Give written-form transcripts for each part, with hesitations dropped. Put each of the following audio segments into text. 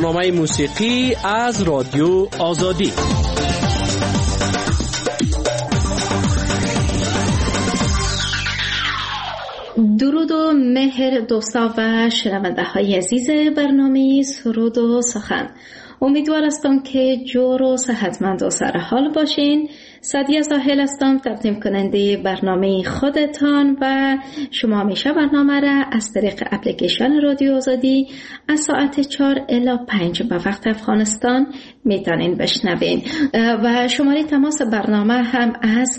برنامه موسیقی از رادیو آزادی. درود و مهر دوستا و شنونده های عزیز برنامه سرود و سخن. امیدوار هستم که جور و صحتمند و سرحال باشین. سعدیه زاهل هستم، تقدیم کننده برنامه خودتان و شما همیشه برنامه را از طریق اپلیکیشن رادیو آزادی از ساعت 4 الی 5 به وقت افغانستان میتونین بشنوین و شماره تماس برنامه هم از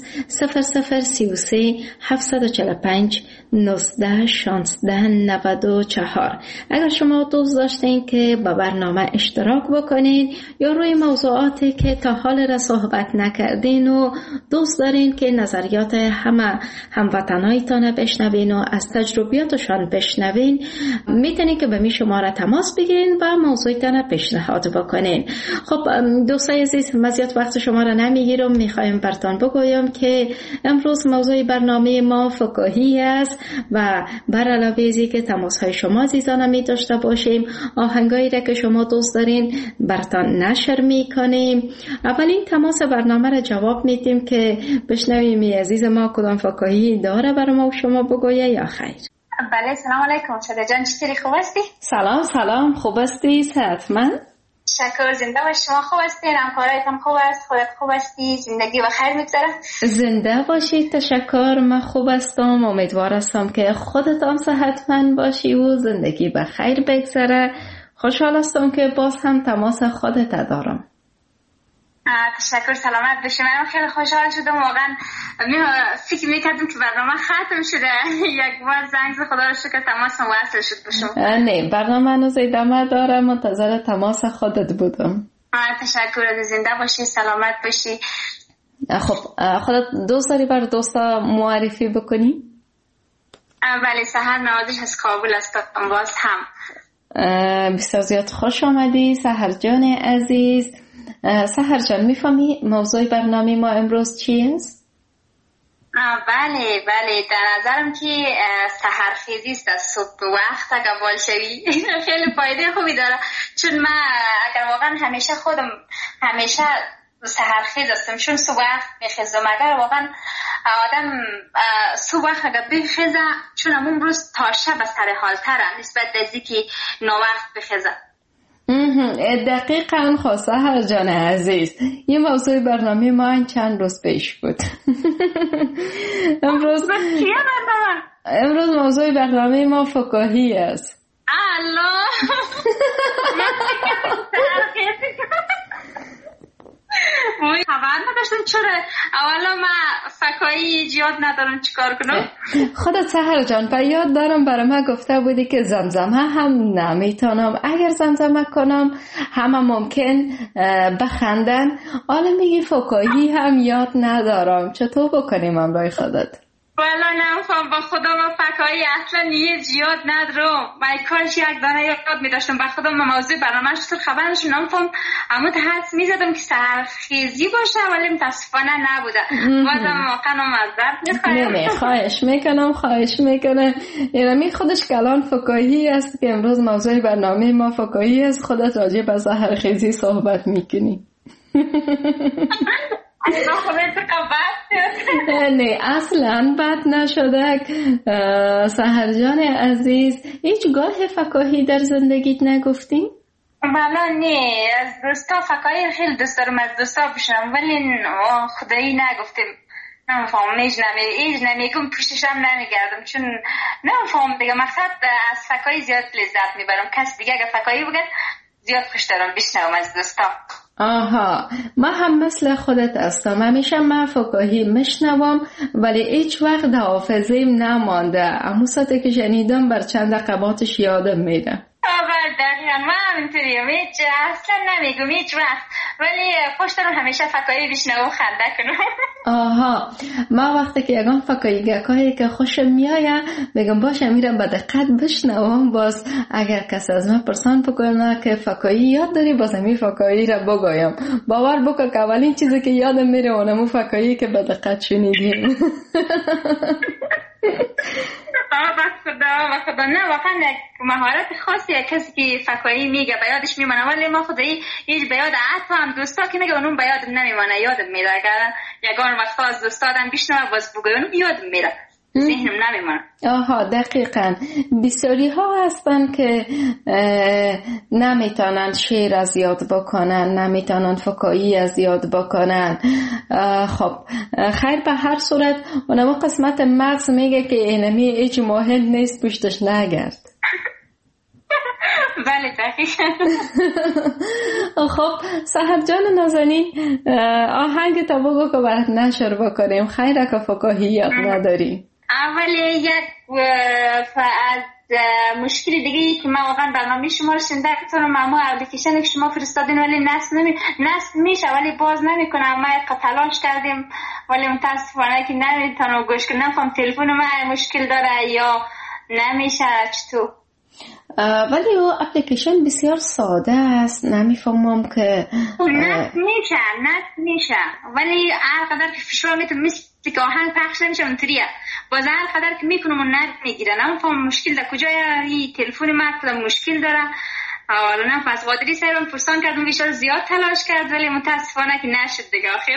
0033 745 19 16 94. اگر شما دوست داشتین که با برنامه اشتراک بکنین یا روی موضوعاتی که تا حال را صحبت نکردین و دوست دارین که نظریات هموطنایتان بشنوین و از تجربیاتشان بشنوین، میتونین که به می شماره تماس بگیرین و موضوعتان پیشنهاد بکنین. خب دوستای عزیز، مزیت وقت شما را نمیگیرم، میخوایم براتون بگویم که امروز موضوع برنامه ما فکاهی است و بر علاوه ازی که تماس های شما عزیزان می داشته باشیم، آهنگایی را که شما دوست دارین براتون نشر میکنیم. اولین تماس برنامه را جواب میدیم که بشنویم عزیز ما کدام فکاهی داره برای ما و شما بگویه یا خیر. بله، سلام علیکم. شده جان، چطوری؟ خوب هستی؟ سلام، خوب هستی؟ صحتمند؟ شکر. زنده باشی. شما خوب هستین؟ همکارایتان خوب است؟ خودت خوب هستی؟ زندگی و خیر میگذره؟ زنده باشی. تشکر. من خوب هستم. امیدوار هستم که خودت هم صحتمند باشی و زندگی به خیر بگذره. خوشحال هستم که باز هم تماس خودت دارم. تشکر. سلامت باشی. من خیلی خوشحال شدم. واقعا فکر میکردم که برنامه ختم شده. یک بار زنگ خدا رو شکر تماس وصل شد باشم. نه، برنامه هنوز ادامه داره. منتظر تماس خودت بودم. تشکر. زنده باشی، سلامت باشی. خب خودت دوست داری بر دوستا معرفی بکنی؟ بله، سحر نوازش از کابل هستم. باز هم بسیار زیاد خوش آمدی سحر جان عزیز. سحر جان، میفهمی موضوع برنامه ما امروز چی است؟ بله، در نظرم که سحرخیزی است. از صبح وقت اگر بال شوی خیلی فایده خوبی داره، چون من اگر واقعا همیشه سحرخیز هستم، چون صبح وقت میخیزم. اگر واقعا آدم صبح وقت اگر بخیزه، چون همون روز تا شب از سر حال تره نسبت به ازی که ناوقت بخیزه. دقیقاً سحر جان عزیز، یه موضوع برنامه ما چند روز پیش بود. امروز موضوع برنامه ما فکاهی است. الله خبر نداشتم. چرا اولا من فکایی یاد ندارم چیکار کنم. خودت سحر جان به یاد دارم برای من گفته بودی که زمزمه هم نمیتونم، اگر زمزمه کنم همه ممکن بخندن. حالا میگی فکایی هم یاد ندارم، چطور بکنیم امرای خودت؟ والا نمیفهم، با خدا من فکایی اصلا یاد ندارم. من کاش یک دانه یاد میداشتم. با خدا من موضوع برنامه چطور خبر نشم نمیفهم. اما حدس میزدم که سحرخیزی باشه، ولی متاسفانه نبوده. بازم واقعا معذرت میخوام. نه، خواهش میکنم. یعنی خودش کلان فکایی است که امروز موضوع برنامه ما فکایی است. خودت راجع به سحرخیزی صحبت میکنی. نه، اصلا بد نشده. سحر جان عزیز، هیچگاه فکاهی در زندگیت نگفتی؟ بلا نه، از دوستا فکاهی خیلی دوست دارم از دوستا بشنم، ولی خدایی نگفتم. نمیفهم، ایج نمیگم، پوششم نمیگردم، چون نمیفهم دیگه. مقصد از فکاهی زیاد لذت میبرم. کس دیگه اگه فکاهی بگه زیاد خوش دارم بشنوم از دوستا. آها، من هم مثل خودت هستم. همیشه من فکاهی میشنوم ولی هیچ وقت در حافظه‌ام نمانده. اما ساعتی که شنیدم بر چند رقباتش یادم میره. دقیقا من همینطوریم. هیچ اصلا نمیگم هیچ وقت، ولی خوش دارم همیشه فکاهی بشنوم خنده کنم. آها، من وقتی که یگان فکاهی گکایی که خوشم میایه میگم باشه میرم به دقت بشنوم. باز اگر کسی از من پرسان بکنه که فکاهی یاد داری، باز همی فکاهی را بگویم. باور بکن که اولین چیزی که یادم میره اونمو فکاهی که به دقت شنیدیم. خدا نه واقعا یک مهارت خاصی کسی که فکایی میگه به یادش میمونه، ولی ما خدایی هیچ به یاد حتی هم دوستا که میگه اونم به یاد نمیمونه، یادم میره. اگر یگان وقتا از دوستادم بشنوه باز بگه اونم یادم میره، ذهنم نمیمونه. آها دقیقاً. بسیاری ها هستن که نمیتونن شعر از یاد بکنن، نمیتونن فکایی از یاد بکنن. خب خیر، به هر صورت اونما قسمت مغز میگه که اینمی هیچ مهم نیست، پشتش نگرد. بله دقیقاً. خب سحر جان نازنین، آهنگ تا بگو که برات نشر بکنیم. خیره که فکاهی یاد نداریم. اولی یک از مشکل دیگه که من واقعا برنامه شما رو شنیده کنم، اما اپلیکیشن که شما فرستادین ولی نصب میشه ولی باز نمیکنه. ما یک تلاش کردیم ولی متاسفانه که نمیتونم گوش کنم. نمیفهم تلفن من مشکل داره یا نمیشه چطور. ولی او اپلیکیشن بسیار ساده است، نمیفهمم که نصب میشه ولی هر قدر که فشار میتونم مثل که آهنگ پخش نمیشه اونطوریه، باز هر قدر که میکنم اون نرد میگیره. نمیفهم مشکل در کجای این تلفن من کدام مشکل داره. حالا نه پس قادری سرم پرسان کردم بیشتر زیاد تلاش کرد ولی متاسفانه که نشد دیگه آخر.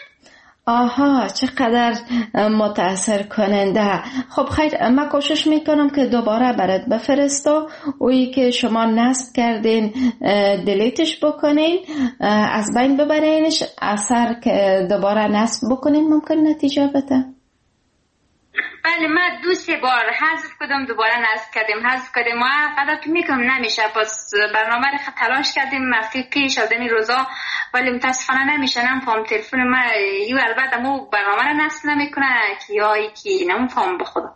آها چقدر متاثر کننده. خب خیر، من کوشش میکنم که دوباره برات بفرستم. اویی که شما نصب کردین دلیتش بکنین، از بین ببرینش، اثر که دوباره نصب بکنین ممکن نتیجه بده. بله من 2-3 بار حذف کردم دوباره نصب کردیم ما قدر که میکنم نمیشه. باز برنامه رو تلاش کردیم هفته پیش از این روزا ولی متاسفانه نمیشه. نمیفهم تلفن من یو البته مو برنامه رو نصب نمیکنه که یا یکی نمیفهم به خدا.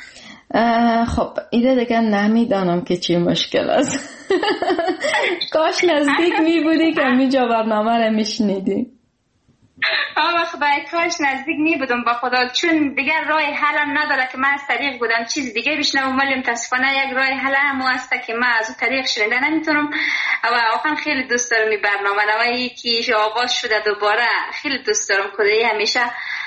خب ایده دیگه نمیدانم که چی مشکل است. کاش نزدیک میبودی که میجا برنامه رو میشنیدی. خدای کاش نزدیک می بودم با خدا، چون دیگر راه حل نداره که من از طریق بودم چیز دیگه بشنوم ولی متاسفانه یک راه حل هم هست که من از اون طریق شنیده نمیتونم. و واقعا خیلی دوست دارم این برنامه و یکی آغاز شده دوباره خیلی دوست دارم. خدایی همیشه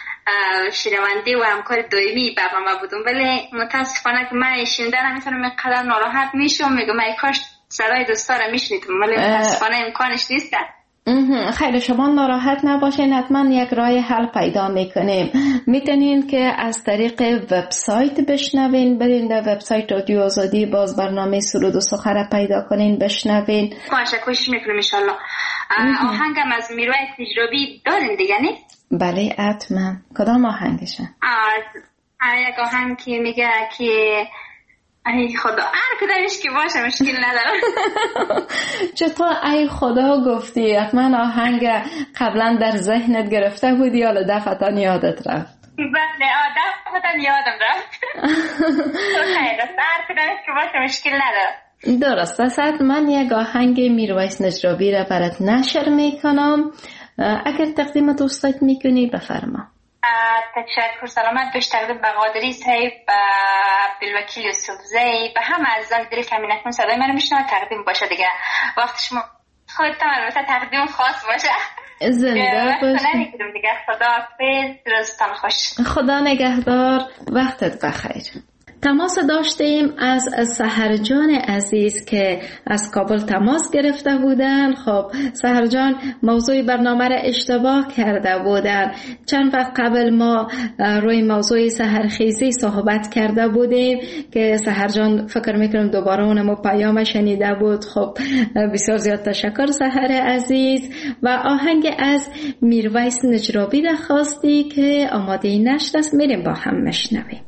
شنونده و همکار دائمی برنامه بودم ولی متاسفانه که من شنیده نمیتونم، اینقدر ناراحت میشم میگم ای کاش صدای دوستا رو میشنیدم ولی متاسفانه امکانش نیست. خیلی شما ناراحت نباشین، حتما یک راه حل پیدا میکنیم. میتونین که از طریق وبسایت بشنوین، برین در وبسایت رادیو آزادی باز برنامه سرود و سخن پیدا کنین بشنوین. کوشش میکنم انشالله. آهنگم از میرویس نجرابی دارین دیگه نه؟ بله حتما. کدام آهنگشه؟ یک آهنگ که میگه که ای خدا هر کدامش که باشه مشکل نداره. چطور ای خدا گفتی؟ حتما آهنگ قبلا در ذهنت گرفته بودی یا دفعتا یادت رفت؟ بله دفعتا یادم رفت. خیلی هر کدامش که باشه مشکل نداره. درست است. من یک آهنگ میرویس نجرابی را برات نشر میکنم، اگر تقدیم دوستات میکنی بفرما. تشکر. سلامت باش. تقدیم به قادری صاحب، عبدالوکیل یوسفزی، به همه عزیزان دل که همین اکنون صدای من میشنوند تقدیم باشه دیگه. وقت شما خودتان البته تقدیم خاص باشه. زنده باشی دیگه. خدا حافظ، روزتان خوش. خدا نگهدار، وقتت بخیر. تماس داشتیم از سحر جان عزیز که از کابل تماس گرفته بودن. خب سحر جان موضوع برنامه را اشتباه کرده بودن. چند وقت قبل ما روی موضوع سحرخیزی صحبت کرده بودیم که سحر جان فکر میکنم دوباره اونمو پیام شنیده بود. خب بسیار زیاد تشکر سحر عزیز. و آهنگ از میرویس نجرابی را خواستی که آماده نشر است، میریم با هم مشنویم.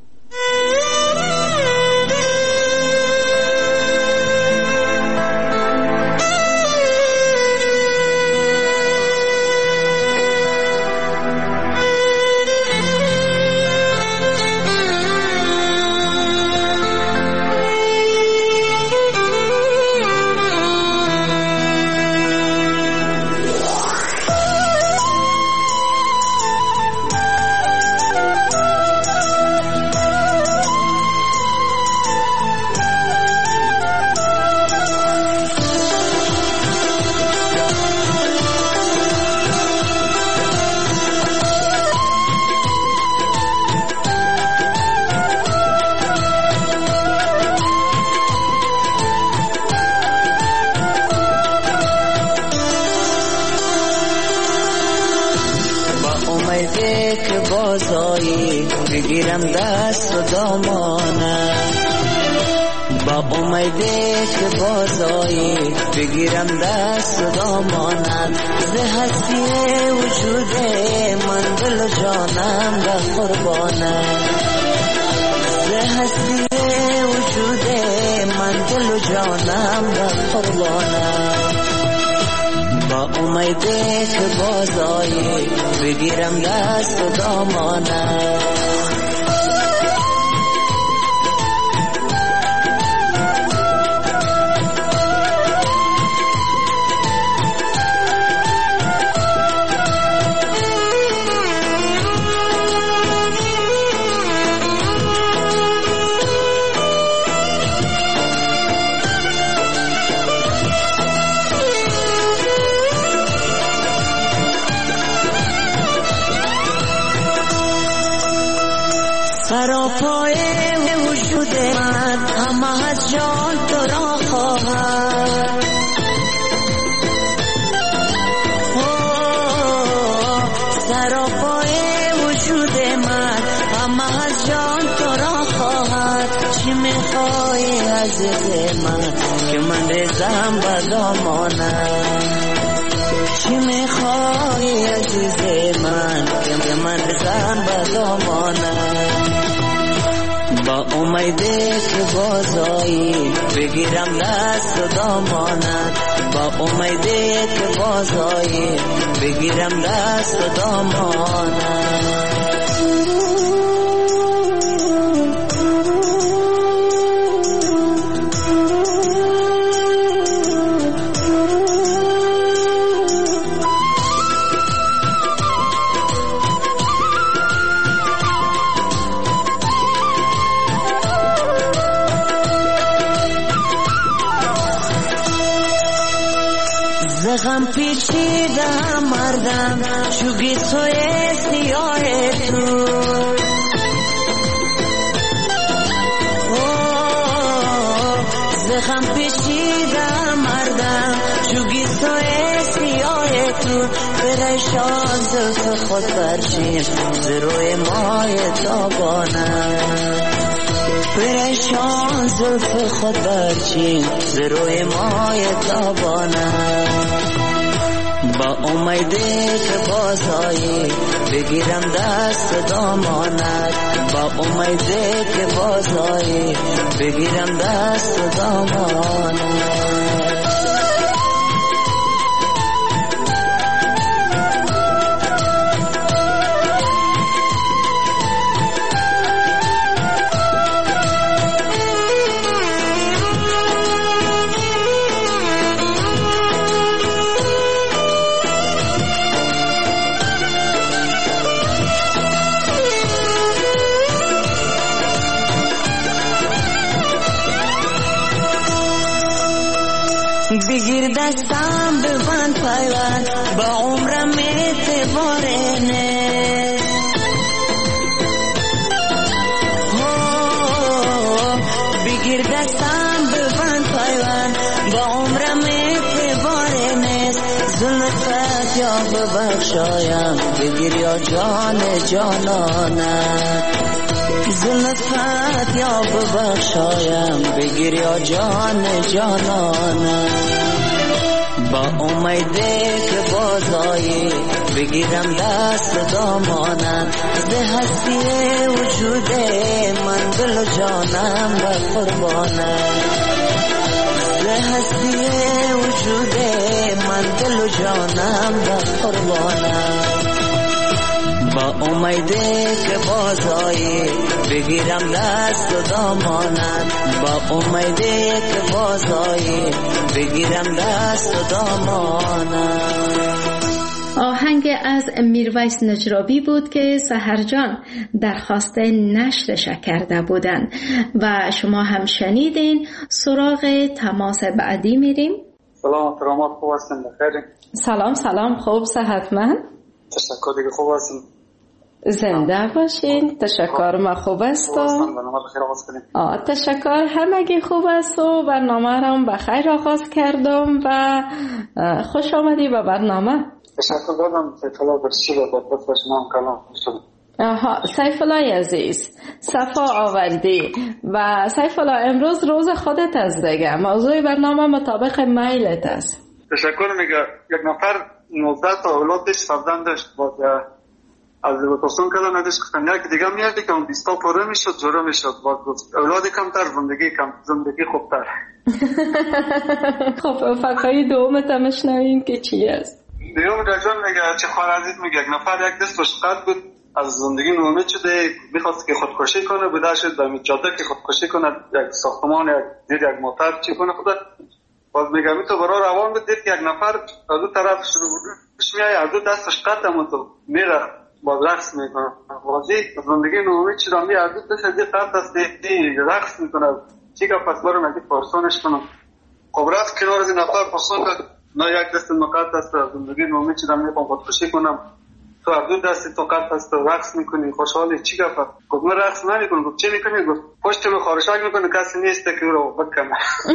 امیده که بازایی بگیرم دست و دامانت، با امیده که بازایی بگیرم دست و دامانت. ز هستی وجود من دل و جانم به قربانت، ز هستی وجود من دل و جانم به قربانت. با امیده که بازایی بگیرم دست و دامانت. سراپای وجود من همه از جان تو را خواهد، سراپای وجود من همه از جان تو را خواهد. چی میخوای عزیز من که من ریزم به دامانت، چی میخوای عزیز من که من ریزم به دامانت. با امیده که بازایی بگیرم دست و دامانت، با امیده که بازایی بگیرم دست و دامانت. غم پیچیده مردم چوگی توی سیاه تو، غم پیچیده مردم چوگی توی سیاه تو. پریشان زلف خود برچین ز روی ماه تابانم، پریشان زلف خود برچین ز روی ماه تابانم. با امیده که بازایی بگیرم دست دامانت، با امیده که بازایی بگیرم دست دامانت. بگیر دستم ببند پیوند با عمرم اعتبارنه، بگیر دستم ببند پیوند با عمرم اعتبارنه. زلفت یا ببخشایم بگیر یا جان جانانت، زلفت یا ببخشایم بگیر یا جان جانانت. با امیده که بازایی بگیرم دست دامانت، ز هستی وجود من دل و جانم به قربانت، ز هستی وجود من دل و جانم به قربانت. با امیده که بازایی بگیرم دست و دامانت، با امیده که بازایی بگیرم دست و دامانت. آهنگ از میرویس نجرابی بود که سحر جان درخواست نشرش کرده بودند و شما هم شنیدین. سراغ تماس بعدی میریم. سلام کرامات، خوب هستین؟ بخیر؟ سلام خوب، صحتمند؟ تشکر دیگه، خوب هستین؟ زنده باشین. تشکر، ما خوب است. تشکر، همگی خوب است و برنامه را بخیر آغاز کردم و خوش آمدی به برنامه. تشکر دادم سیف الله برشی و با پس شما کلام شد. سیف الله عزیز صفا آوردی و سیف الله امروز روز خودت است دیگه، موضوع برنامه مطابق میلت است. تشکر. میگه یک نفر 19 تا اولاد داشت، فرزند داشت، باز از لوتاسون کردن نداشت کفتن یک دیگه میادی که اون 20 تا پره میشد جورا میشد، باز اولاد کمتر زندگی خوبتر. خب فقای دومت هم شنویم که چی است؟ دیوم رجان میگه چه خواهر عزیز میگه یک نفر یک دستش قد بود، از زندگی نومید شده، میخواست که خودکشی کنه، بدر شد به جاده که خودکشی کنه، یک ساختمان یک موتر چی کنه خدا. باز میگه می تو برای روان بود، دید که یک نفر از دو طرف شروعش میای، از دو دستش قد هم تو میره باز رقص میکنه. بازی زندگی نومید شده، می از دو دست دی قد است دی رقص میکنه. چی که پس برای مگه پرسونش کنم. خب رفت کنار از این نفر پرسون کرد، نه یک دست مقد است، زندگی نومید شده، میخوام خودکشی کنم، تو از دو دستی تو قد است رقص میکنی، خوشحالی، چی گفت؟ گفت من رقص نمیکنم. گفت چی میکنی؟ گفت پشت من خارشک میکنه، کسی نیست که رو بکنه.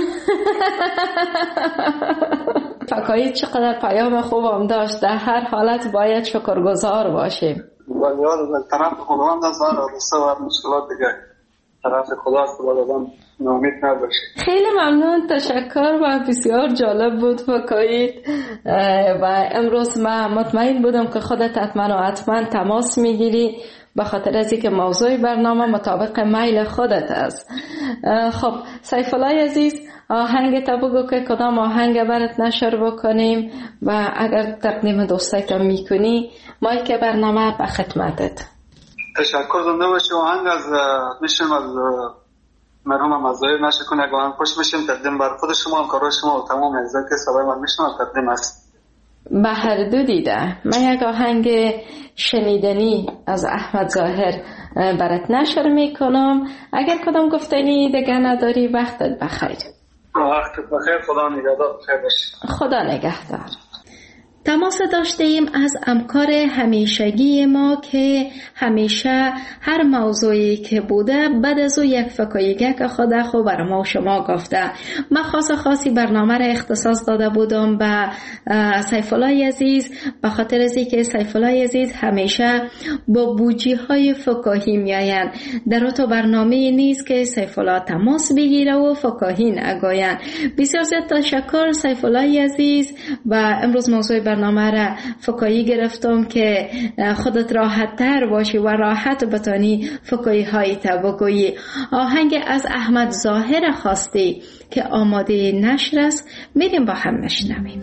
فکایی چقدر پیام خوبم داشت. در هر حالت باید شکرگزار باشیم. ولی یاد طرف خداوند است و رسه و مشکلات دیگه طرف خداست، باید آدم ناامید نباشه. خیلی ممنون، تشکر و بسیار جالب بود فکایید و امروز من مطمئن بودم که خودت حتما تماس میگیری به خاطر از اینکه موضوع برنامه مطابق میل خودت است. خب سیف الله عزیز، آهنگ تا بگو که کدام آهنگ برات نشر بکنیم و اگر تقدیم دوستایتم میکنی مایک برنامه به خدمتت. تشکر. زنده باشی. آهنگ از میشم از مرحوم مزایر نشه کنه، اگه آهنگ خوش میشیم تقدیم بر خود شما، همکارای شما و تمام اعضای که صدای من میشنن تقدیم است. به هر دو دیده. من یک آهنگ شنیدنی از احمد ظاهر برات نشر میکنم. اگر کدام گفتنی دیگه نداری وقتت بخیر. وقتت بخیر. خدا نگهدار. بخیر باشی. خدا نگهدار. تماس داشتیم از همکار همیشگی ما که همیشه هر موضوعی که بوده بعد از او یک فکاییگه که خود خود بر ما و شما گفته. من خاصی برنامه را اختصاص داده بودم به سیف الله عزیز به خاطر از اینکه سیف الله عزیز همیشه با بوجی های فکاهی میآیند. در تو برنامه نیست که سیف الله تماس بگیره و فکاهی نگویند. بسیار زیاد تشکر سیف الله عزیز. و امروز موضوع برنامه را فکایی گرفتم که خودت راحت تر باشی و راحت بتانی فکایی های تا بگویی. آهنگ از احمد ظاهر خواستی که آماده نشر است، میریم با هم نشنویم.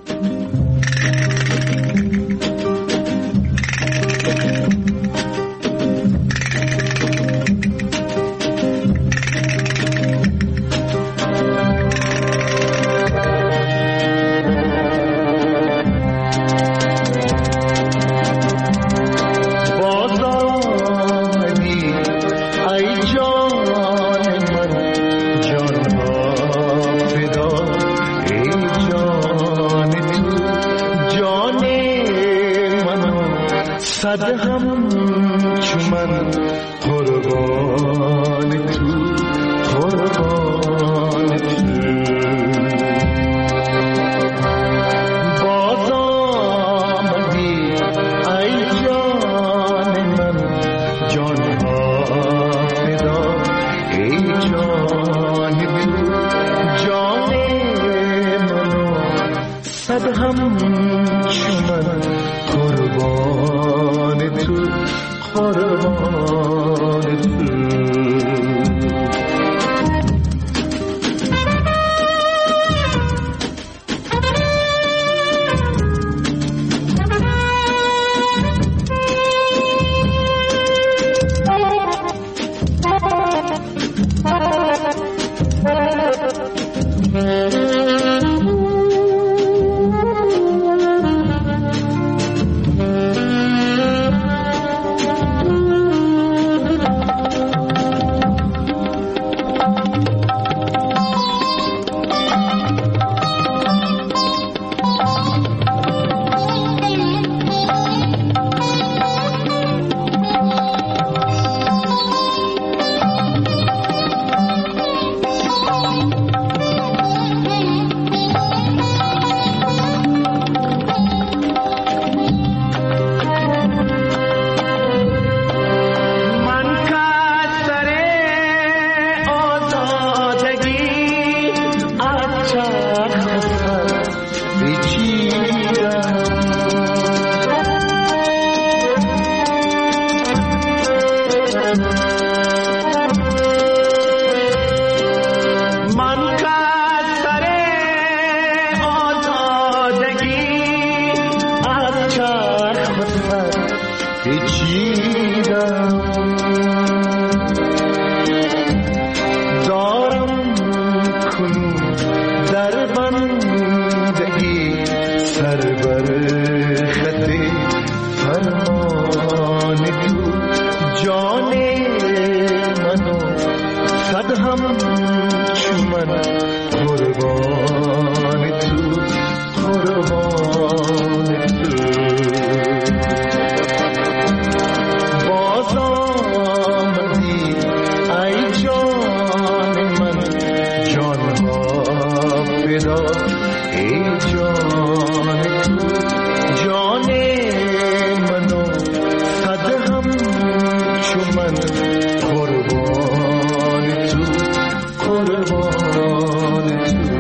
صد هم چمن قربان تو قربان تو باز آمدی ای جان من جان ها فدا ای جان تو جان منو صد هم چمن قربان تو قربان تو پیچیدم دارم کنون در بندگی سر بر خط فرمان تو جان منو صد هم چو من قربان تو قربان تو باز آمدی ای جان من جانها فدا ای جان تو جان منو صد هم چو من قربان تو قربان تو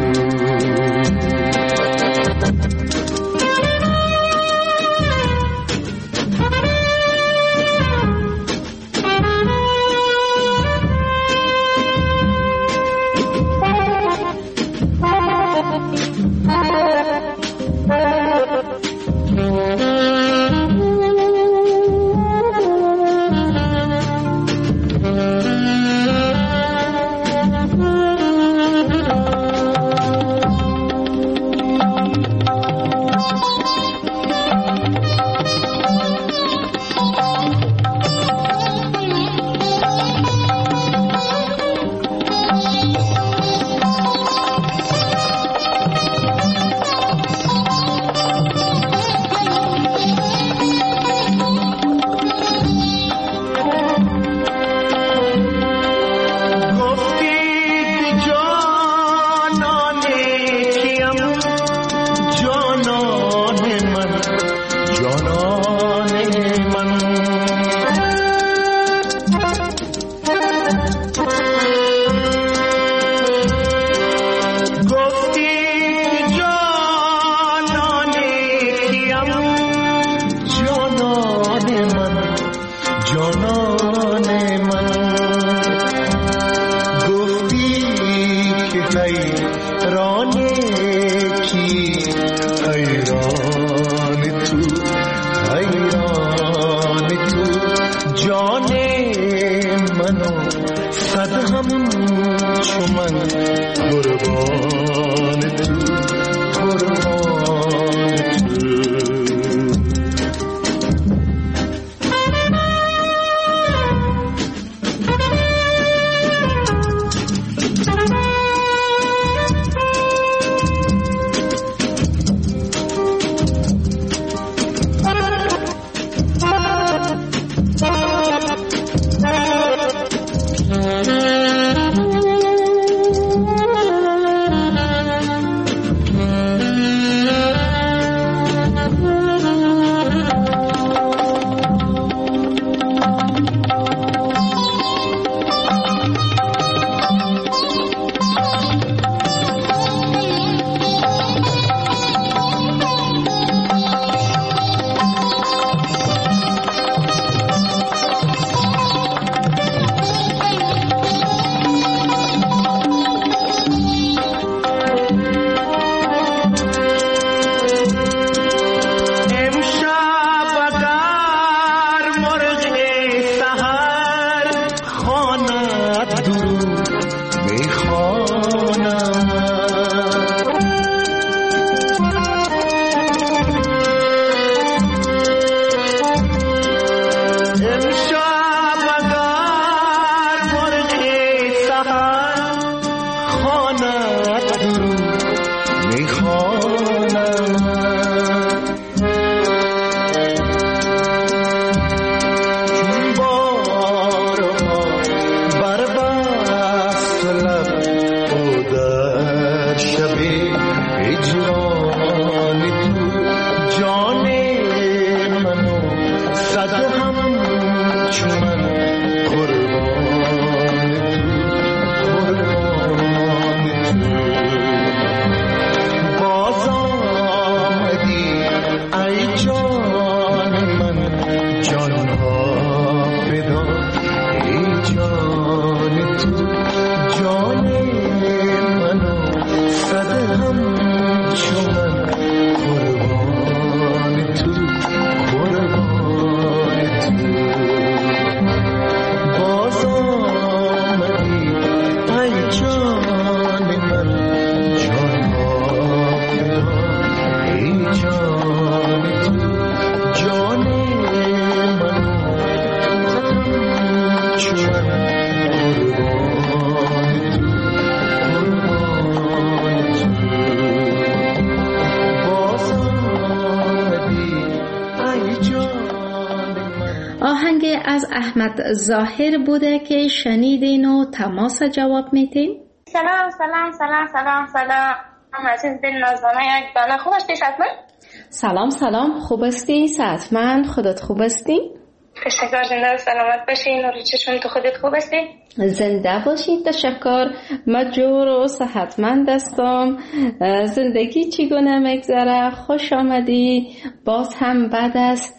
آهنگ از احمد ظاهر بوده که شنیدین و تماس جواب میتین. سلام سلام سلام سلام سلام عزیز دل نازدانه یک دانه. خوب هستی صحتمند؟ سلام خوب هستی صحتمند؟ خودت خوب هستی؟ تشکر. زنده و سلامت باشین. نور چشم تو خودت خوب هستی؟ زنده باشید. تشکر. من جور و صحتمند هستم. زندگی چگونه میگذره؟ خوش آمدی. باز هم بعد از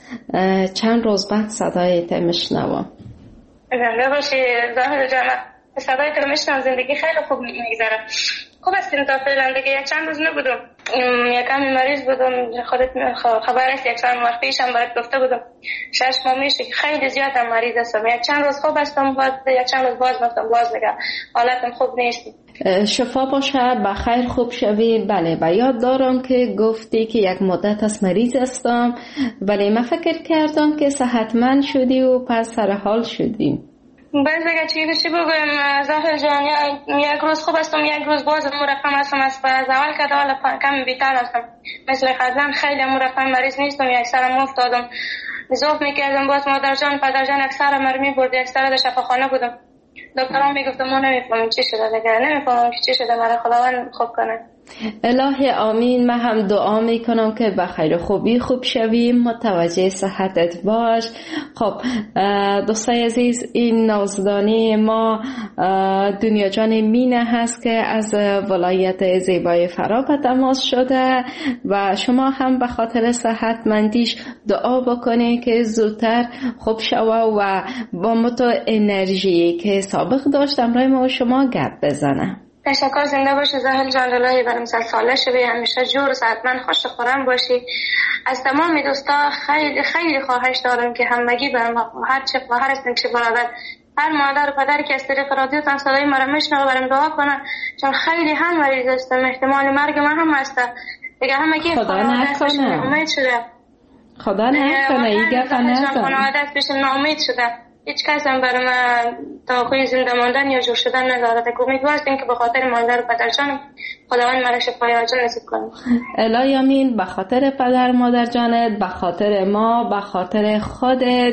چند روز بعد صدایت میشنوم. زنده باشی ظاهر جان. صدایت میشنوم. زندگی خیلی خوب میگذره. خوب هستیم تا فعلا دیگه. یک چند روز نبودم، یکم مریض بودم. خودت خبر است یک چند وقت پیشم برات گفته بودم 6 ماه میشه که خیلی زیاد مریض هستم. یک چند روز خوب هستم، بعد یک چند روز باز دیگه حالتم خوب نیست. شفا باشه، بخیر خوب شوی. بله و یاد دارم که گفتی که یک مدت از مریض هستم، ولی من فکر کردم که صحتمند شدی و پس سر حال شدی. باز دیگه چی بگویم ظاهر جان، یک روز خوب هستم، یک روز باز مرقم هستم. از اول که حالا کم بیتر هستم. مثل قبلا خیلی مرقم مریض نیستم. یک سرم افتادم زوف میکردم، باز مادر جان پدر جان اکثر مرمی برد. یک سر در شفاخانه بودم. دکتران میگفتم ما نمیفهمیم چی شده دیگه، نمیفهمم چی شده. مرا خداوند خوب کنه. الهی آمین. من هم دعا میکنم که بخیر خوبی خوب شویم. متوجه صحتت باش. خب دوستای عزیز، این نازدانی ما دنیا جان مینه هست که از ولایت زیبای فرا به تماس شده و شما هم به خاطر صحتمندیش دعا بکنید که زودتر خوب شوه و با متو انرژی که سابق داشتم رای ما و شما گپ بزنه. تشکر. زنده باشی ظاهر جان. الهی برم ساله شوی، همیشه جور صحتمند خوش خورم باشی. از تمام دوستا خیلی خیلی خواهش دارم که همگی برم هر چه خواهر هستن که برادر هر مادر و پدری که از طریق رادیو تان صدای ما را میشنوه برم دعا کنن، چون خیلی هم مریض هستم. احتمال مرگ من هم هست دیگه. همگی خدا نکنه. امید شده. خدا نکنه. ایگه خانواده است بشم ناامید شده. هیچ کس هم برای من توقعی زنده ماندن یا جور شدن ندارد. امیدوار هستیم که به خاطر مادر و پدر جانم خداوند مرا شفای عاجل نصیب کنه. الهی آمین. به خاطر پدر مادر جانت، به خاطر ما، به خاطر خودت،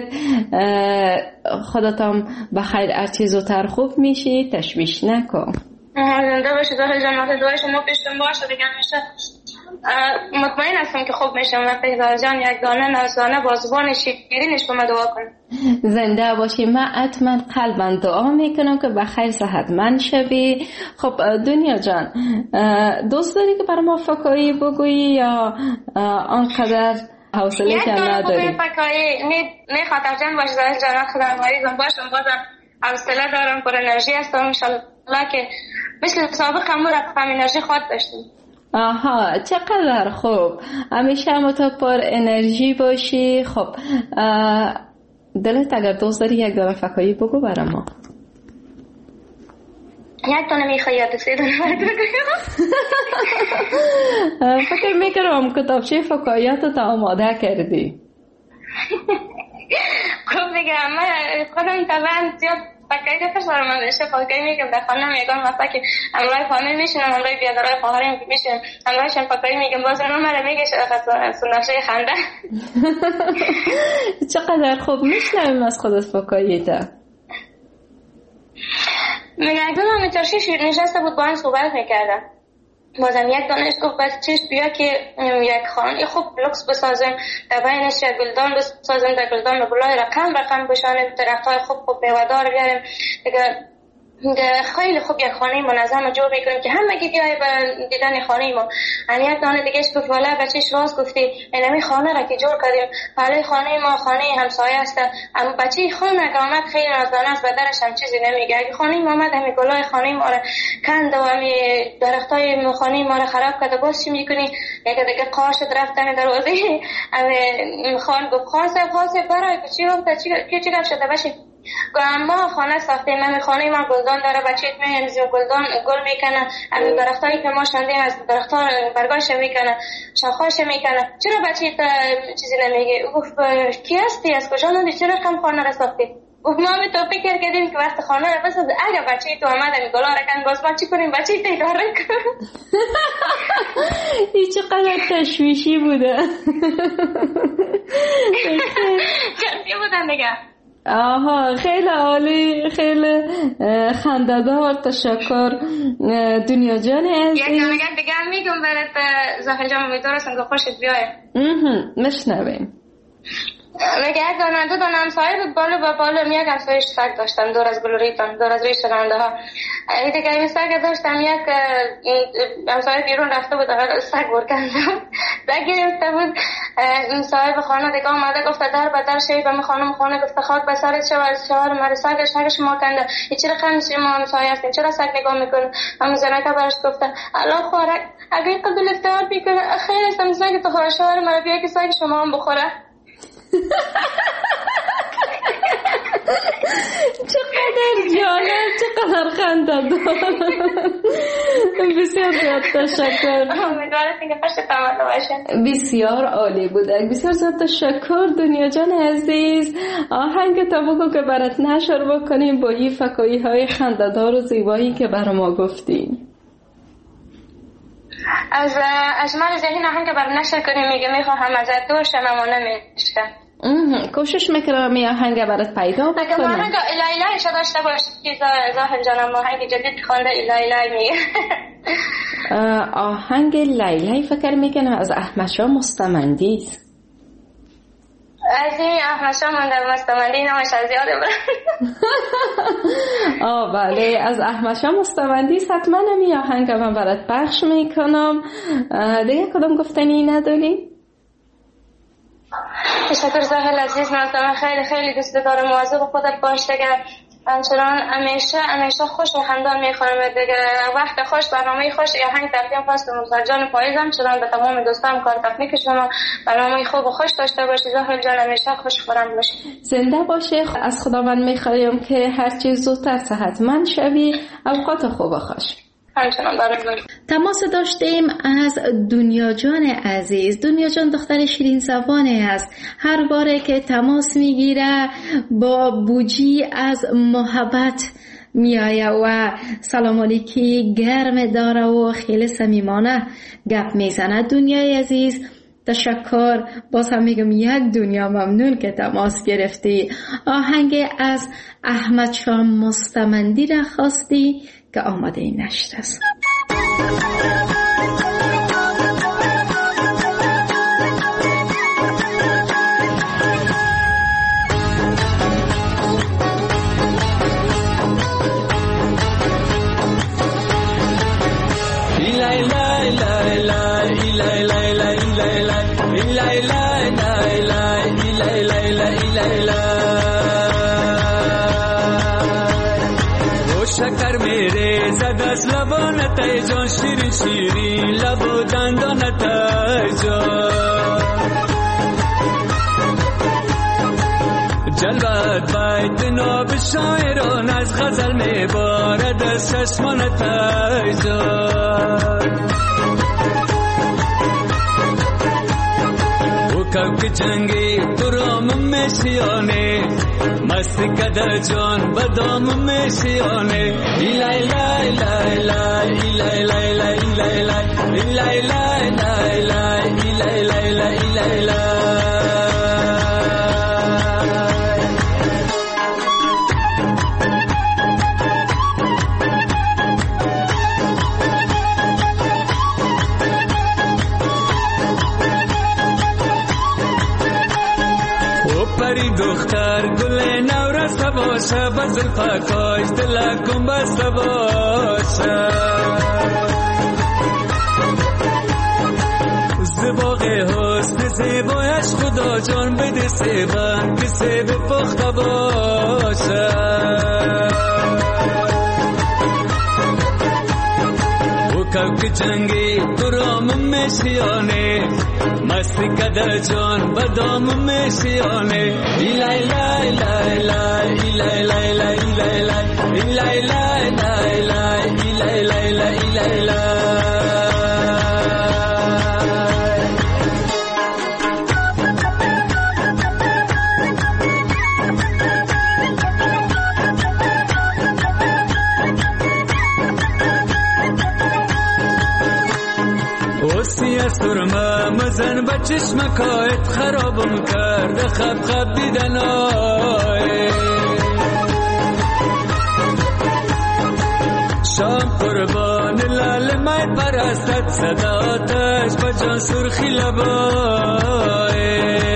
خودتم بخیر هر چیز زودتر خوب میشی. تشویش نکن. زنده باشی ظاهر جان. دعای شما پیشم باشه دیگه. همیشه مطمئن هستم که خوب میشم. و پدر جان یک دانه نازدانه بازبان شیرینش به من دعا کن. زنده باشی. من حتما قلبا دعا میکنم که بخیر صحتمند شوی. خب دنیا جان، دوست داری که برای ما فکایی بگویی یا آنقدر حوصله که نداری؟ یک فکایی نه خاطر جان باشه ظاهر جان. خدا مریضم باشم بازم حوصله دارم، پر انرژی هستم. انشالله که مثل سابق هم رقم انرژی خود داشتیم. آها چقدر خوب. همیشه هم تو پر انرژی باشی. خب دلت اگر دوست داری یک دانه فکایی بگو برای ما. یک دانه میخوای یا دو سه دانه برای فکر میکنم کتابچه فکاییاتو تا آماده کردی. خوب میگم. من خودم طبعا زیاد فکایی که فرصار من بشه فکایی میگم در خانه میگم. مثلا که همراه فامیل میشنم، همراه بیادرهای خواهریم میشنم، همراهشون فکایی میگم. باز اون مرا میگه سنشه خنده. چقدر خوب میشنویم از خودت فکایی تا میگم. همه ترشیش نشسته بود با هم صحبت میکردم. بازم یک دانش گفت بچهش بیا که یک خانه خوب لوکس بسازم، در بینش یک گلدان بسازم، در گلدان بلای رقم بشانم، درختای خوب میوه‌دار بیارم دیگه. خیلی خوب یک خانه منظم جور میکنیم که همگی بیای به دیدن خانه ما. یک دانه دیگه گفت والا بچهش راست گفتی، اینمی خانه را که جور کردیم ولی خانه ما خانه همسایه است. اما بچه خانه که آمد خیلی نازدانه است، بدرش هم چیزی نمیگه. اگه خانه ما آمد همی گلای خانه ما را کند و همی درختای خانه ما را خراب کرده، باز چی میکنی؟ یک دیگه قاشت رفتن دروازه همی خان گفت خاصه برای چی گفت شده باشی؟ ما خانه ساختیم. من خانه ما گلدان داره، بچه‌ت می‌ریزیم گلدان گل میکنه. همین درختایی که ما شاندیم از درخت‌ها برگاش میکنه، شاخه‌اش میکنه. چرا بچه‌ت چیزی نمیگه؟ گفت کی هستی؟ از کجا اومدی؟ چرا کم خانه را ساختی؟ گفت ما تو فکر کردیم که وقت خانه را بساز، اگه بچه‌ت اومد همین گلا را کن باز ما چی کنیم؟ بچه‌ت اداره کن. این چقدر تشویشی بوده. جدی بودن دیگه. آها خیلی عالی، خیلی خنده‌دار. تشکر دنیا جان عزیز. یک نمیگم دیگه میگم برات زاهل جان، امیدوارم که خوشت بیاید. مشنویم. میگه یک دو همسایه بود، بالا با بالا یک همسایه سگ داشتن دور از گلوریتان، دور از ریش رانده ها. این دیگه این سگ داشتم، یک همسایه بیرون رفته بود سگ برکندم، سگ گرفته بود. این صاحب خانه دیگه آمده گفته در بدر شوی به خانه گفته خاک به سرت شوهر مرا سگش ما کنده، این چرا خمیسی ما همسایه هستیم، چرا سگ نگاه میکنه؟ همون زنه که برش گفته الله خوارک اگه قبل افتار بیکنه خیر استم سگ تو خواه شوهر مرا بیا که سگ شما هم بخوره. چقدر جالب، چقدر خنده‌دار. بسیار زیاد تشکر. بسیار عالی بود. بسیار زیاد تشکر دنیا جان عزیز. آهنگ تا بگو که برات نشر بکنیم با این فکایی های خنده‌دار و زیبایی که برای ما گفتیم. از اجمال ذهن آهنگ برای نشر کنیم میخواهم ازت دور شم اما نمیشه. کوشش میکنم می آهنگ برات پیدا بکنم. اگه آهنگ الهی شو داشته باشی ظاهر جانم آهنگ جدید خوانده الهی میگه. آهنگ لیلی فکر میکنم از احمد شاه مستمندی است. از این احمد شاه مستمندی نامش از یاده برم. بله از احمد شاه مستمندی است. حتما می آهنگ من برات پخش میکنم. دیگه کدام گفتنی نداری؟ تشکر زاهل عزیز، من خیلی خیلی دوست دارم. مواظب خودت باش دیگه. همچنان همیشه خوش و خندان میخوانم دیگه. وقت خوش، برنامه خوش، آهنگ تقدیم خواست موسی جان پاییزم چنان به تمام دوستان کار تکنیک شما. برنامه خوب و خوش داشته باشی زاهل جان، همیشه خوش خورم باشی. زنده باشی. از خداوند میخوایم که هر چیز زودتر صحتمند شوی. اوقات خوب و خوش. تماس داشتیم از دنیا جان عزیز. دنیا جان دختر شیرین زبانه است. هر باره که تماس میگیره با بوجی از محبت میایه و سلام علیکی گرم داره و خیلی صمیمانه گپ میزنه. دنیای عزیز تشکر. باز هم میگم یک دنیا ممنون که تماس گرفتی. آهنگ از احمد شاه مستمندی را خواستی که آماده این نشر است. شکر میره زد از لبانت ای جان، شیرین شیرین لب و دندانت ای جان، جلوت باید ناب شاعران از غزل میبارد از چشمانت ای جان. که جنگی برام میشیانه مستی کده جان بدام میشیانه. ایلای لای لای لای ایلای لای لای ایلای لای ایلای لای لای لای ایلای لای لای ایلای لای. پری دختر گل نورسته باشه بزل پاکاش دلکم بسته باشه. زباق حسن زیبایش خدا جان بده سیبن که سیب پخته باشه. که جنگی برام میشیانه مستی کده جان بدام میشیانه. ایلای لای لای لای ایلای لای لای ایلای لای ایلای لای لای لای ایلای لای لای ایلای لای. سرمه مزن با چشمکایت خرابم کرده خب دیدن می پرستد صداتش بجان سرخی لبای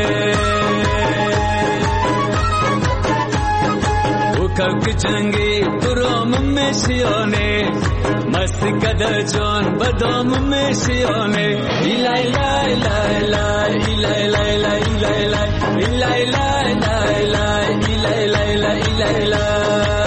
او که جنگی درام میشیانه مستی کده جان بدام میشیانه ایلای لای لای لای ایلای لای لای ایلای لای ایلای لای لای لای ایلای لای لای ایلای لای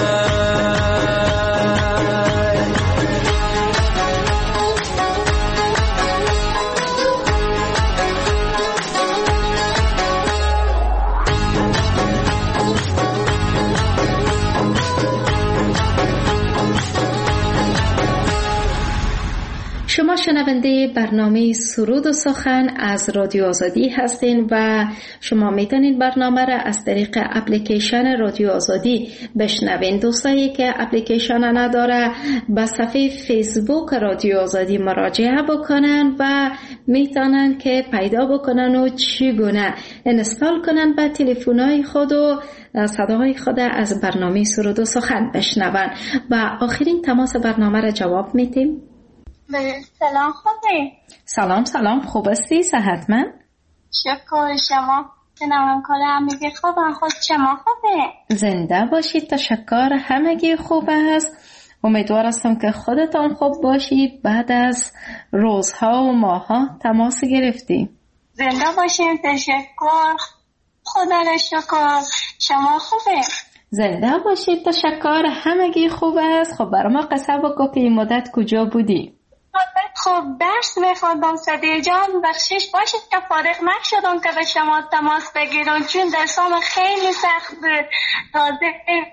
شما شنونده برنامه سرود و سخن از رادیو آزادی هستین و شما میتونید برنامه را از طریق اپلیکیشن رادیو آزادی بشنوین. دوستایی که اپلیکیشن نداره به صفحه فیسبوک رادیو آزادی مراجعه بکنن و میتونن که پیدا بکنن و چگونه انستال کنن به تلفن‌های خود و صداهای خود از برنامه سرود و سخن بشنون. و آخرین تماس برنامه را جواب میدیم. سلام خوبی؟ سلام خوب هستی؟ صحتمند؟ شکر شما. جنابم کار همگی خوبه. خود شما خوبه؟ زنده باشید. تشکر. همگی خوب است. امیدوار هستم که خودتان خوب باشید. بعد از روزها و ماهها تماس گرفتی. زنده باشید. تشکر. خدا را شکر. شما خوبه؟ زنده باشید. تشکر. همگی خوب است. خب برای ما قصه بگو که این مدت کجا بودی؟ خب درس میخوندم صدیق جان. بخشش باشید که فارغ نشدم که به شما تماس بگیرم چون درسام خیلی سخت بود. تازه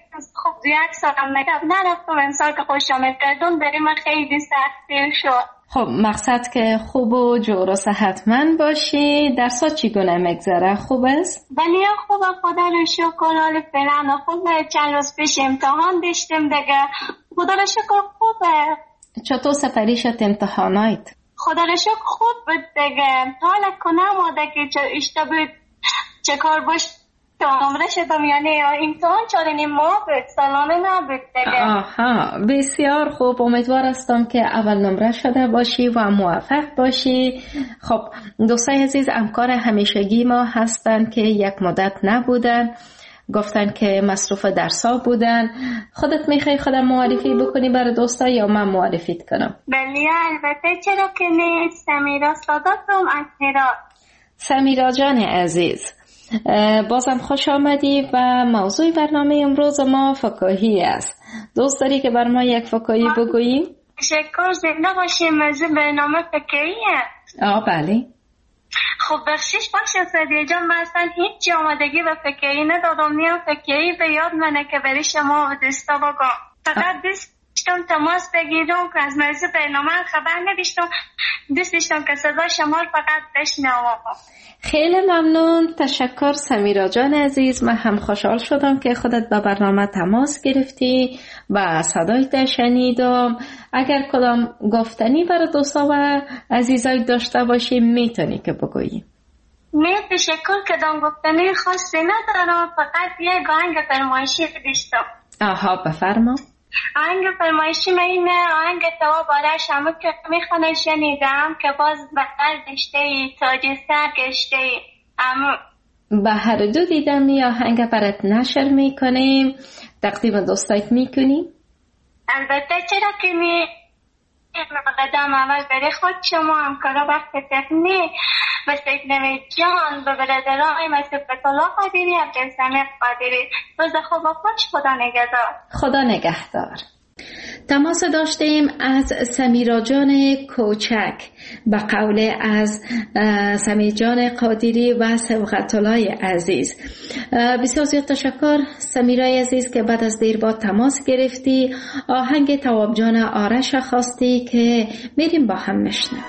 خب یک سالم نرفتم امسال که خوش آمد کردم بریم خیلی سختی شد. خب مقصد که خوب و جور و صحتمند باشی. درسا چگونه میگذره؟ خوب است؟ بله خوبه خدا رو شکر. حال فعلا خوبه. چند روز پیش امتحان داشتیم دیگه. خدا رو شکر خوبه. چطور سفری شد امتحانات؟ خدا رو شکر خوب بود دیگه. حالا کنم آده که اشتا بود چه کار باش نمره شدم یعنی امتحان 4.5 ماه بود. سالانه نبود دیگه. آها بسیار خوب. امیدوار هستم که اول نمره شده باشی و موفق باشی. خب دوستای عزیز همکار همیشگی ما هستن که یک مدت نبودن. گفتن که مصروف درسا بودن. خودت میخوای خودم معرفی بکنی برای دوستا یا من معرفیت کنم؟ بله البته چرا که نیست. سمیرا صداتم از هرات. سمیرا جان عزیز بازم خوش آمدی و موضوع برنامه امروز ما فکاهی است. دوست داری که بر ما یک فکاهی بگوییم؟ تشکر. زنده باشیم. موضوع برنامه فکاهیه. بله. خب بخشش باشه صدیق جان. من اصلا هیچ آمادگی به فکری ندادم. نیم فکری به یاد منه که بری شما و دوستا بگم. فقط داشتم تماس بگیرم که از موضوع برنامه خبر نداشتم. دوست داشتم که صدا شما رو فقط بشنوم. خیلی ممنون. تشکر سمیرا جان عزیز. من هم خوشحال شدم که خودت به برنامه تماس گرفتی و صدایت شنیدم. اگر کدام گفتنی برای دوستا و عزیزای داشته باشی میتونی که بگویی. نه تشکر. کدام گفتنی خاصی ندارم. فقط یک آهنگ فرمایشی داشتم. آها بفرما. آهنگ فرمایشی من اینه. آهنگ تو بارش همه که میخوانه شنیدم که باز بغل داشته ای تاج سر گشته ای. به هر دو دیدم یا آهنگ برات نشر میکنیم تقدیم دوستایت میکنیم؟ البته چرا که می قدم اول بره خود شما همکارا وقت تکنیک به سید نوید جان به برادرای مثل فتولا قادری عبدالسمیع قادری. روز خوب و خوش. خدا نگهدار. خدا نگهدار. تماس داشتیم از سمیرا جان کوچک به قول از سمیع جان قادری و صبغت الله عزیز. بسیار زیاد تشکر سمیرای عزیز که بعد از دیر با تماس گرفتی. آهنگ تواب جان آرش خواستی که میریم با هم نشنویم.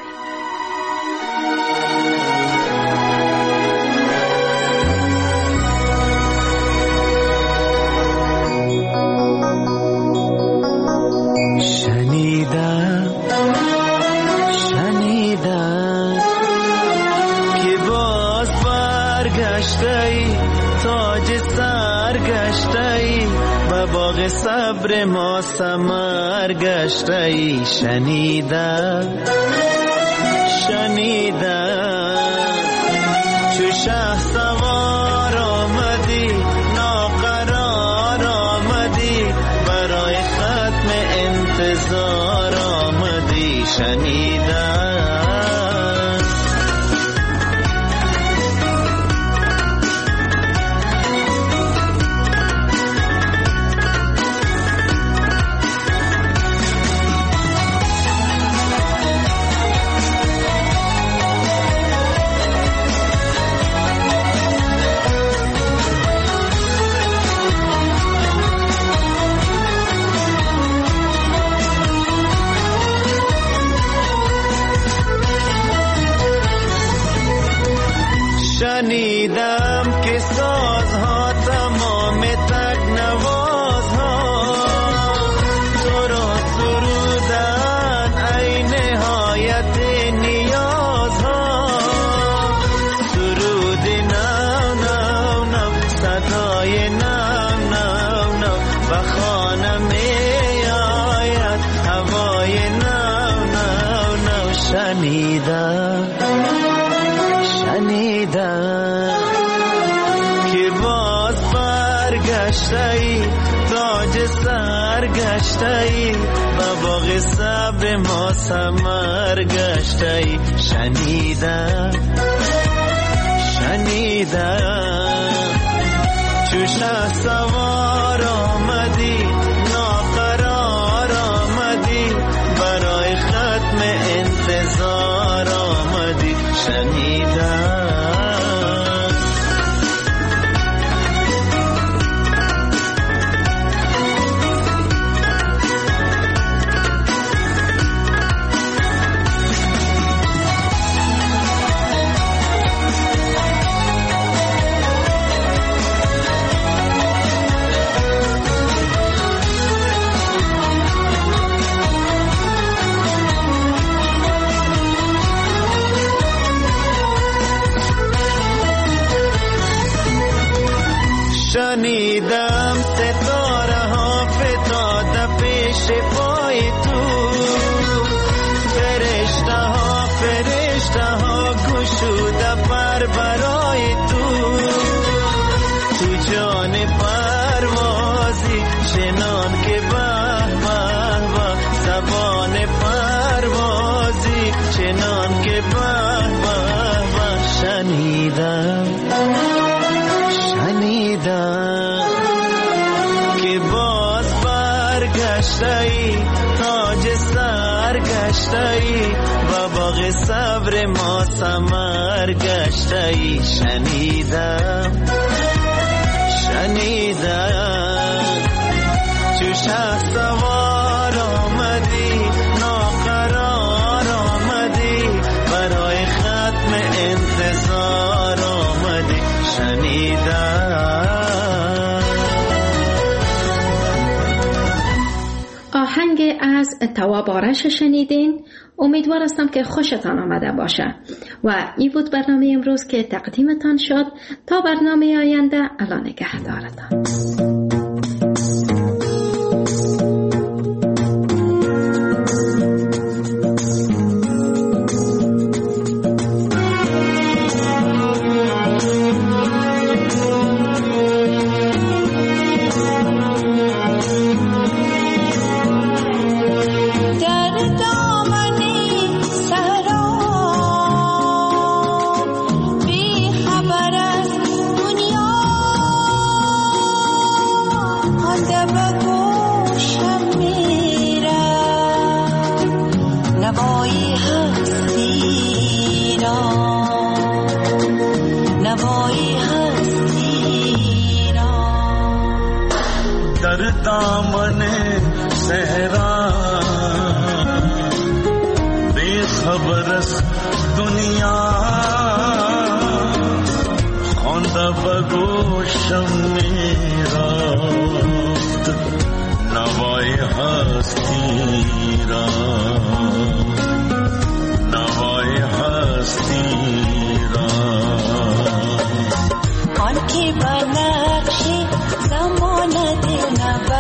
شنیدم که باز برگشتی تاج سر گشتی و باغ صبر ما ثمر گشت ای شنیدم چو شه سوار آمدی ناقرار آمدی برای ختم انتظار آمدی شنیدم شنیدم که سازها تمام تکنوازها تو را سرودن ای نهایت نیازها سرود نو نو نو صدای نو نو نو و خانه می آید هوای نو نو نو شنیدم که باز برگشتی تاج سر گشتی و باغ صبر ما ثمر گشتی شنیدم چو شه سوار آمدی ناقرار آمدی برای ختم انتظار آمدی شنیدم شنیدم ستاره ها فتاده پیش پای تو فرشته ها گشوده پر برای تو جان پروازی چنان که به به به زبان پروازی چنان که به به به شنیدم که باز برگشتی تاج سر گشتی و باغ صبر ما ثمر گشتی شنیدم چو شه سوار آمدی ناقرار آمدی برای ختم انتظار آمدی شنیدم. آهنگ از تواب آرش شنیدین. امیدوار هستم که خوشتان آمده باشه و این بود برنامه امروز که تقدیمتان شد. تا برنامه آینده الله نگهدارتان. की बनक्षी ज़मानत न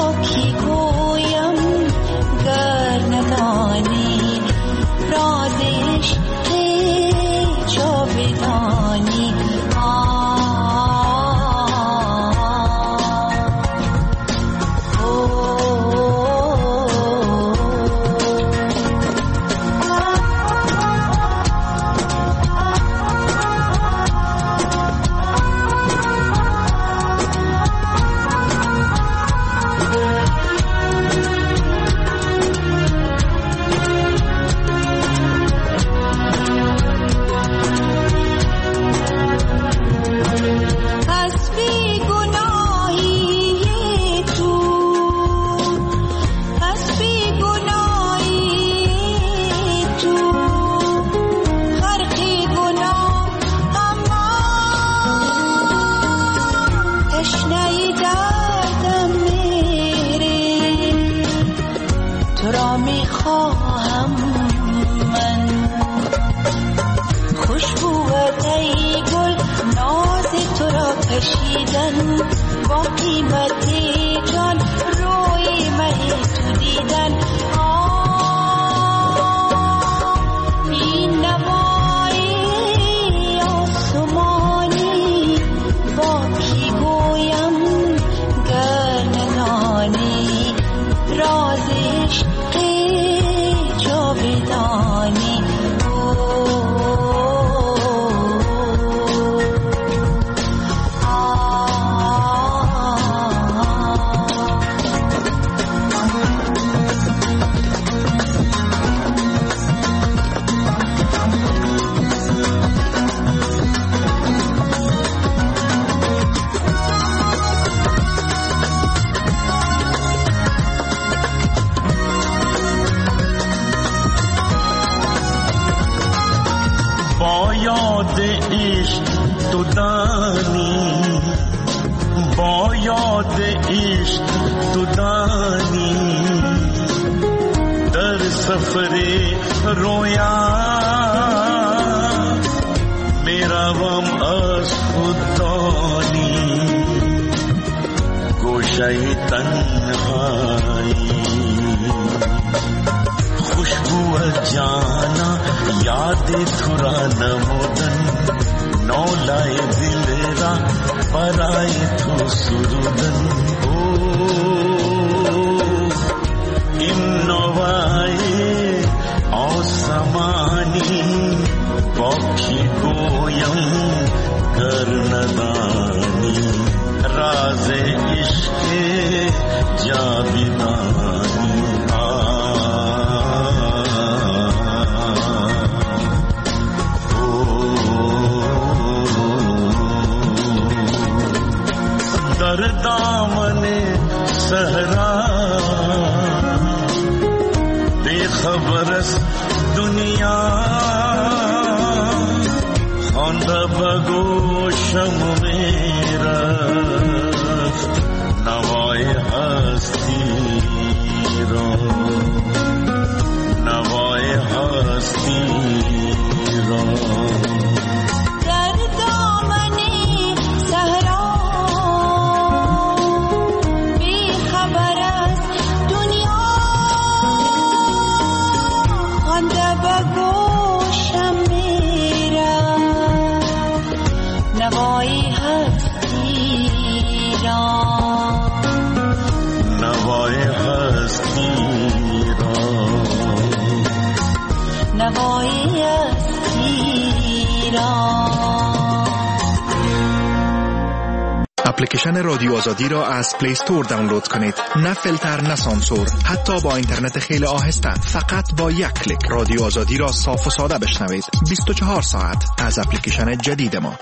اپلیکیشن رادیو آزادی را از پلی استور دانلود کنید. نه فیلتر نه سانسور، حتی با اینترنت خیلی آهسته. فقط با یک کلیک رادیو آزادی را صاف و ساده بشنوید. 24 ساعت از اپلیکیشن جدید ما.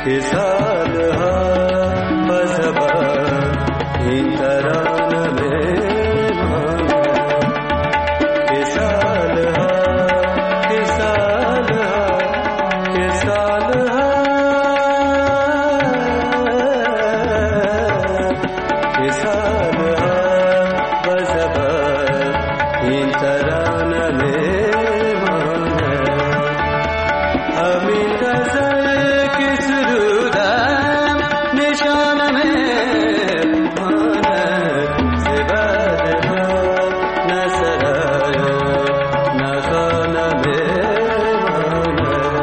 که سالها بزبان این ترانه میماند که سالها که سالها که سالها که سالها بزبان این ترانه میماند همین غزل که سرودم نشانم ماند زباد ما نه سرای نه خانه میماند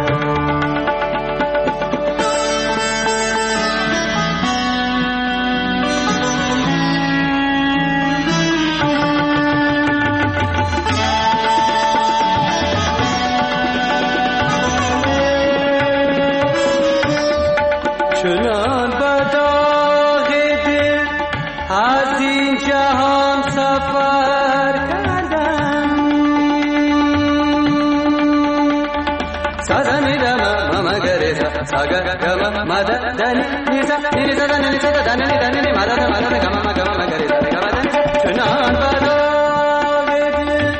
چنان بداغ دل از این جهان سفر کردم سازنی دم ماما گریزا ساگا گما مادا دنی نیزا نیزا دنی نیزا دنی دنی مادا مادا گما گما گریزا گما دنی چنان بداغ دل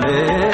रे